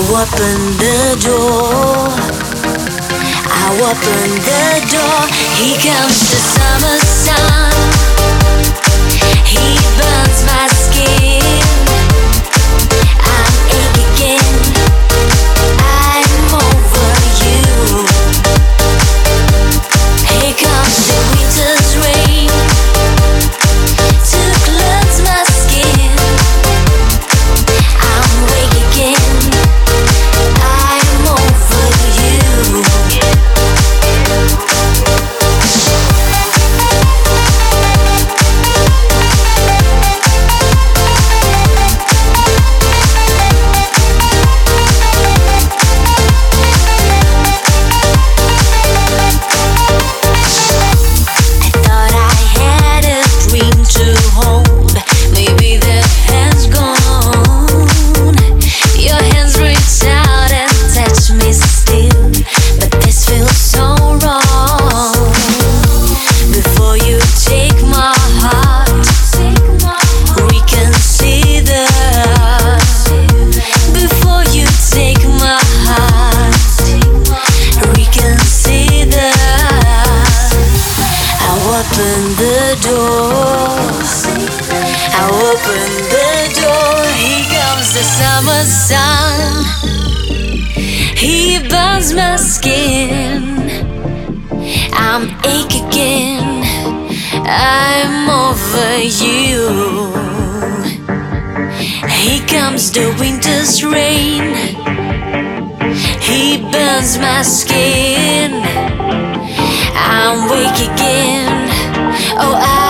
open the door. I open the door. Here comes the summer sun. He burns my skin. I'm aching. I'm over you. Here comes the winter's rain to cleanse my skin. I'm awake again. I'm over you. Open the door. I open the door. Here comes the summer sun. He burns my skin. I'm aching again. I'm over you. Here comes the winter's rain. He burns my skin. I'm awake again. Oh,